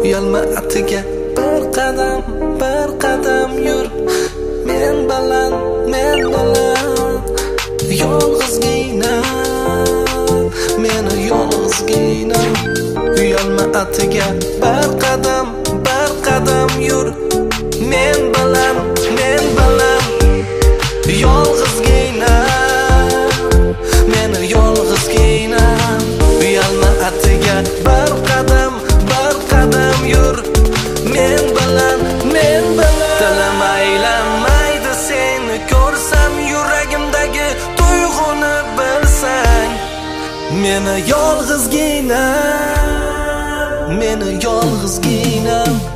uyalma atiga bir qadam yur. Men bilan yolg'izgina, meni yolg'izgina. Uyalma atiga bir qadam yur. Men bilan yolg'izgina, meni yolg'izgina. Uyalma atiga bir qadam yur. Men bilan dilim aylanmaydi seni ko'rsam, yuragimdagi tuyg'uni bilsang. Meni yolg'izgina, meni yolg'izgina.